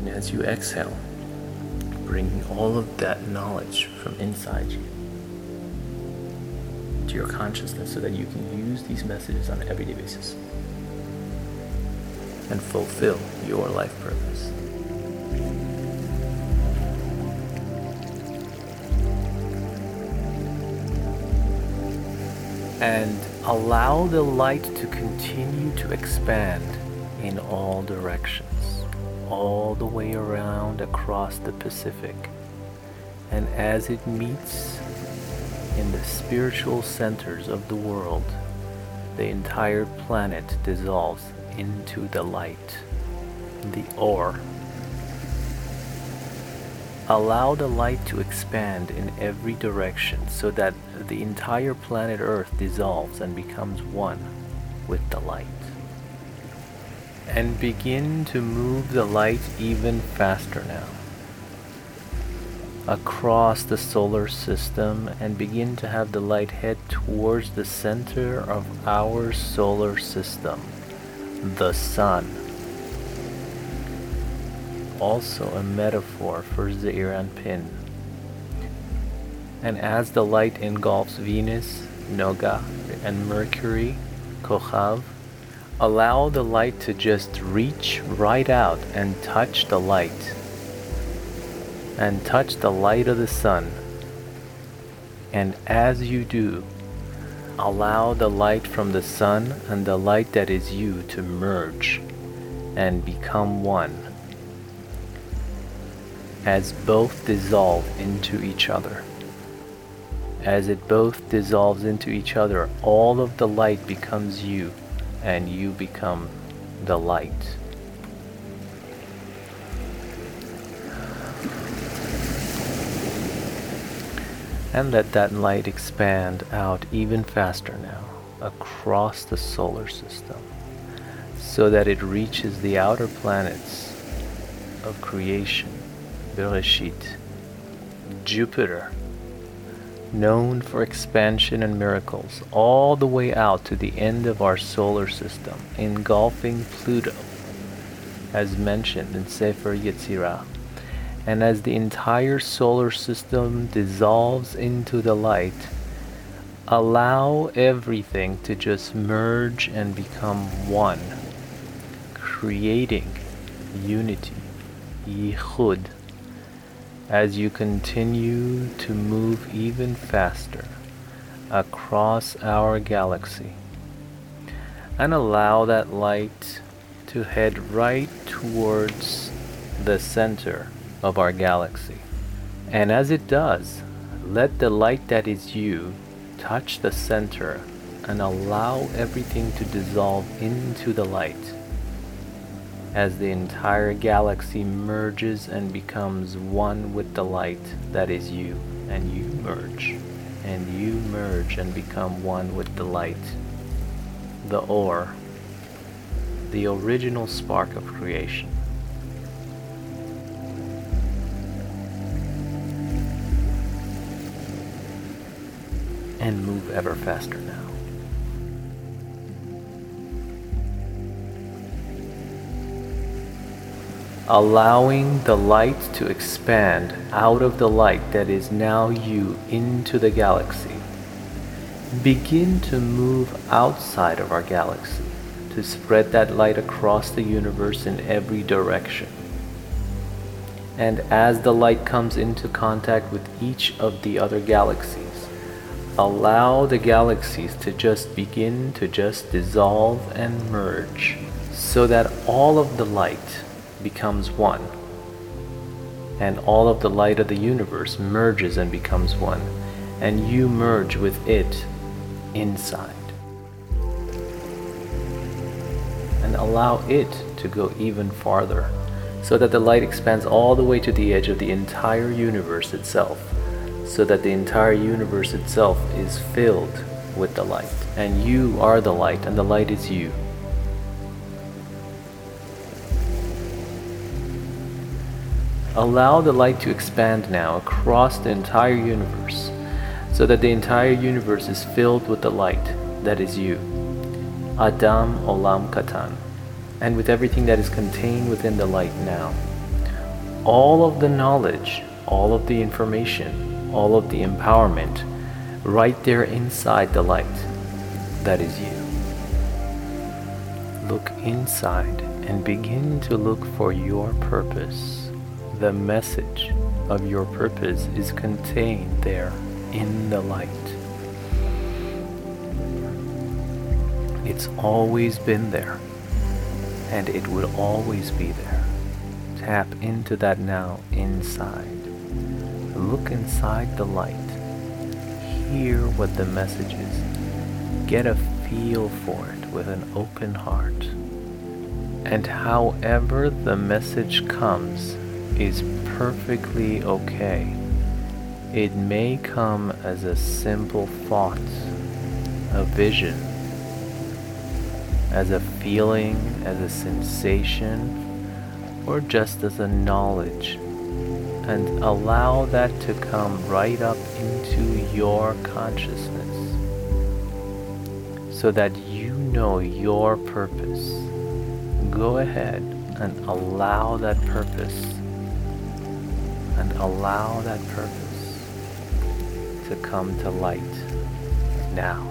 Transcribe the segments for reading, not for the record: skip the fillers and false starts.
And as you exhale, bringing all of that knowledge from inside you to your consciousness so that you can use these messages on an everyday basis and fulfill your life purpose. And allow the light to continue to expand in all directions, all the way around across the Pacific. And as it meets in the spiritual centers of the world, the entire planet dissolves into the light, the Or. Allow the light to expand in every direction so that the entire planet Earth dissolves and becomes one with the light. And begin to move the light even faster now across the solar system, and begin to have the light head towards the center of our solar system, the Sun. Also a metaphor for Zeir Anpin. And as the light engulfs Venus, Noga, and Mercury, Kochav, allow the light to just reach right out and touch the light. And touch the light of the Sun. And as you do, allow the light from the Sun and the light that is you to merge and become one, as both dissolve into each other. As it both dissolves into each other, all of the light becomes you, and you become the light. And let that light expand out even faster now across the solar system so that it reaches the outer planets of creation, Bereshit, Jupiter, known for expansion and miracles, all the way out to the end of our solar system, engulfing Pluto, as mentioned in Sefer Yetzirah. And as the entire solar system dissolves into the light, allow everything to just merge and become one, creating unity, yichud, as you continue to move even faster across our galaxy. And allow that light to head right towards the center of our galaxy. And as it does, let the light that is you touch the center and allow everything to dissolve into the light as the entire galaxy merges and becomes one with the light that is you, and you merge and become one with the light, the Or, the original spark of creation. And move ever faster now. Allowing the light to expand out of the light that is now you into the galaxy. Begin to move outside of our galaxy to spread that light across the universe in every direction. And as the light comes into contact with each of the other galaxies, allow the galaxies to just begin to just dissolve and merge so that all of the light becomes one, and all of the light of the universe merges and becomes one, and you merge with it inside. And allow it to go even farther so that the light expands all the way to the edge of the entire universe itself, so that the entire universe itself is filled with the light, and you are the light, and the light is you. Allow the light to expand now across the entire universe, so that the entire universe is filled with the light that is you, Adam Olam Katan, and with everything that is contained within the light now. all of the knowledge, all of the information, all of the empowerment right there inside the light. That is you. Look inside and begin to look for your purpose. The message of your purpose is contained there in the light. It's always been there, and it will always be there. Tap into that now inside. Look inside the light. Hear what the message is. Get a feel for it with an open heart. And however the message comes is perfectly okay. It may come as a simple thought, a vision, as a feeling, as a sensation, or just as a knowledge, and allow that to come right up into your consciousness so that you know your purpose. Go ahead and allow that purpose to come to light now.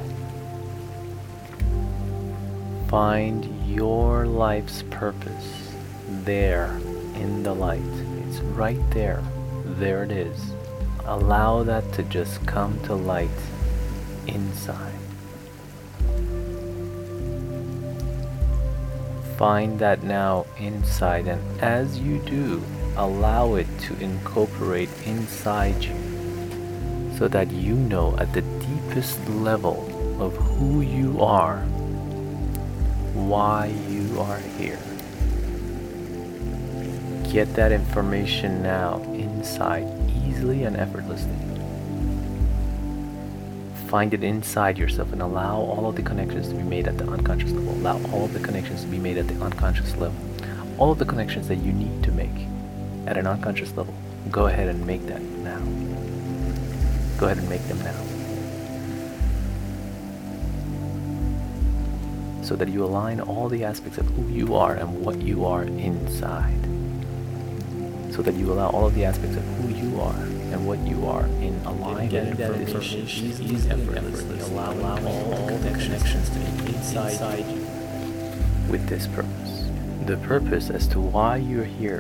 Find your life's purpose there in the light. It's right there. There it is. Allow that to just come to light inside. Find that now inside, and as you do, allow it to incorporate inside you so that you know at the deepest level of who you are, why you are here. Get that information now inside easily and effortlessly. Find it inside yourself and allow all of the connections to be made at the unconscious level. Allow all of the connections to be made at the unconscious level. All of the connections that you need to make at an unconscious level, go ahead and make that now. Go ahead and make them now. So that you align all the aspects of who you are and what you are inside. So that you allow all of the aspects of who you are and what you are in alignment. Getting that information easily and effortlessly. Allow all the connections to be inside you with this purpose. The purpose as to why you're here.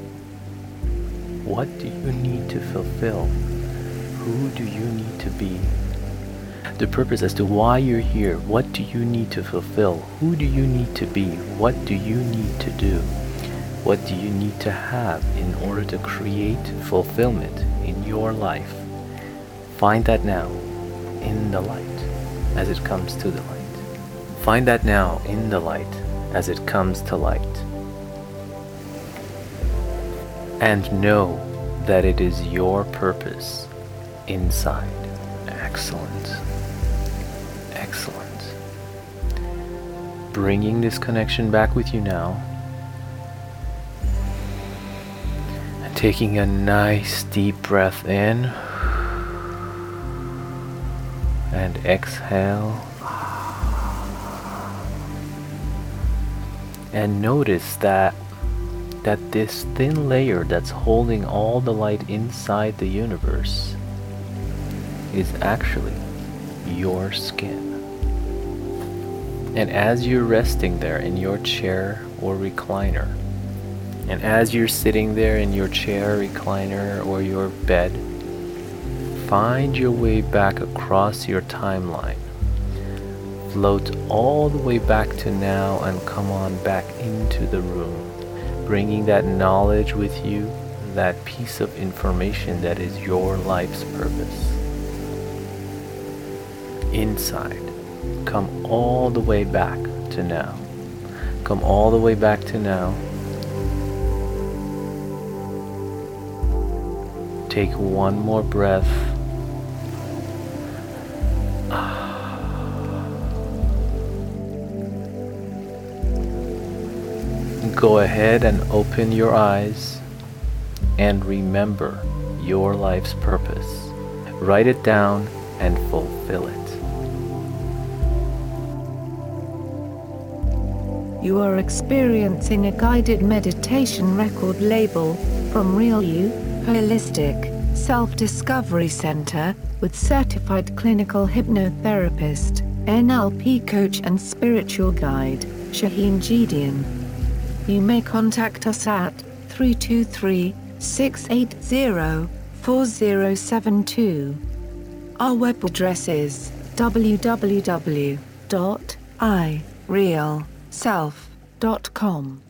What do you need to fulfill? Who do you need to be? The purpose as to why you're here. What do you need to fulfill? Who do you need to be? What do you need to do? What do you need to have in order to create fulfillment in your life? Find that now in the light as it comes to the light. Find that now in the light as it comes to light. And know that it is your purpose inside. Excellent. Excellent. Bringing this connection back with you now. And taking a nice deep breath in. And exhale. And notice that this thin layer that's holding all the light inside the universe is actually your skin. And as you're resting there in your chair or recliner, and as you're sitting there in your chair, recliner, or your bed, find your way back across your timeline. Float all the way back to now and come on back into the room, bringing that knowledge with you, that piece of information that is your life's purpose. Inside, come all the way back to now. Come all the way back to now. Take one more breath. Go ahead and open your eyes and remember your life's purpose. Write it down and fulfill it. You are experiencing a guided meditation record label from Real You, Holistic Self-Discovery Center, with certified clinical hypnotherapist, NLP coach and spiritual guide, Shaheen Gideon. You may contact us at 323-680-4072. Our web address is www.irealself.com.